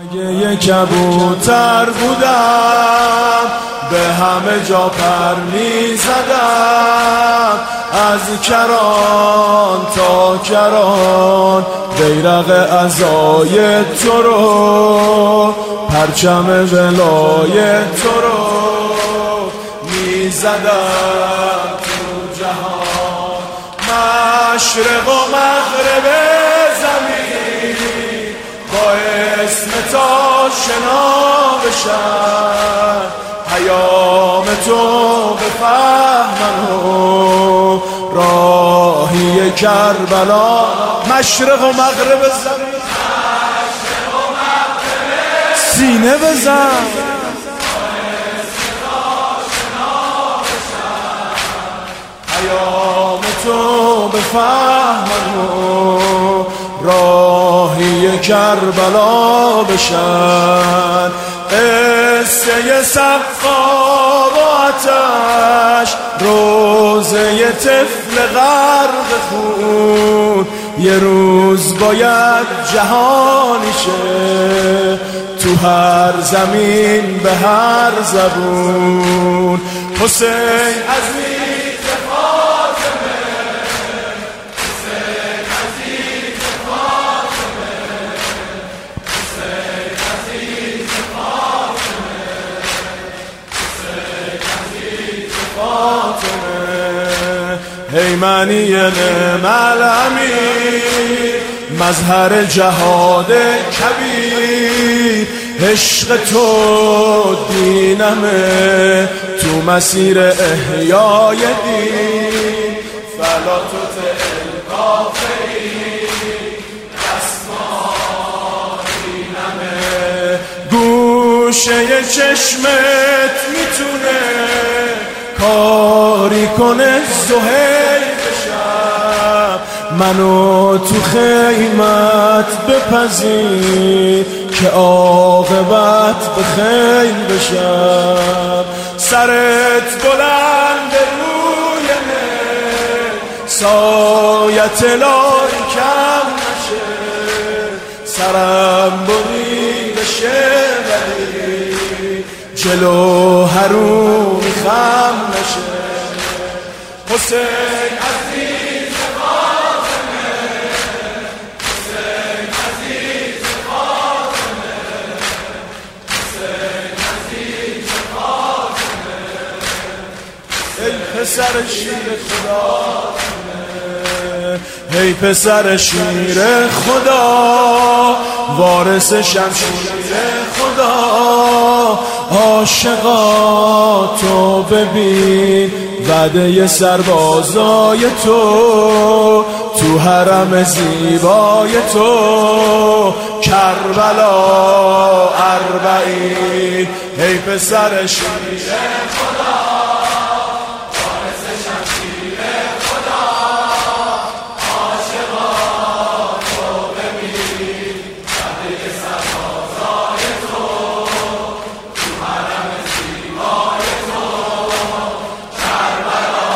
یه کبوتر بودم، به همه جا پر می زدم، از کران تا کران بیرق عزای تو رو، پرچم ولایت تو رو می زدم تو جهان. مشرق و مغرب زمین با اسم تا شنا بشن، پیام تو بفهمن و راهی کربلا. مشرق و مغرب زمین سینه بزن، پیام تو بفهمن و راهی کربلا بشن. قصه سقا و آتش، روزه طفل غرق خون، یه روز باید جهانی شه تو هر زمین به هر زبون. حسین عزیز فاطمه، حسین عزیز فاطمه، حسین عزیز فاطمه، حسین عزیز فاطمه. هیمنی نعم الامیر، مظهر جهاد کبیر، عشق تو دینمه تو مسیر احیای دین. فلا تطع الکافرین دینمه. گوشه چشمت میتونه کاری کنه زهیر بشم، منو تو خیمت بپذیر که عاقبت به خیر بشم. سرت بلند روی من، سایت لای کم نشه، سرم بریده شه ولی جلو حرومی خم نشه. حسین عزیز فاطمه، حسین عزیز فاطمه، حسین عزیز فاطمه. ای پسر شیر خدا، ای پسر شیر خدا، وارث شمشیر خدا. عاشقا تو ببین وعده سربازای تو، تو حرم زیبای تو کربلا اربعین. ای پسر شیر خدا، وارث شمشیر خدا. عاشقا تو ببین وعده سربازای تو، تو حرم زیبای تو کربلا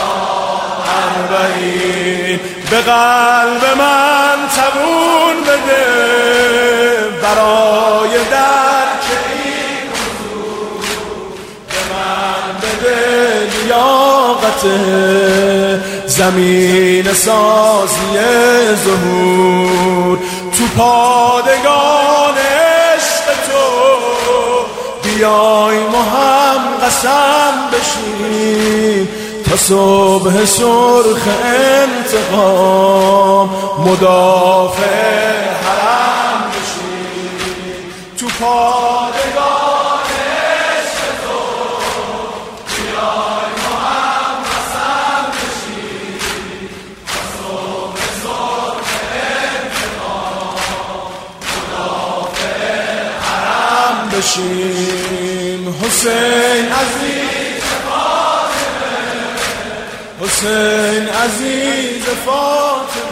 اربعین. به قلب من تبون بده برای درک این موضوع، به من بده لیاقت زمین سازی ظهور. تو پادگان عشق تو بیایم و هم قسم بشیم، تا صبح سرخ انتقام مدافع حرم بشیم. تو پادگان عشق تو بیایم و هم قسم بشیم، تا صبح سرخ انتقام مدافع حرم بشیم. حسین عزیز فاطمه، حسین عزیز فاطمه.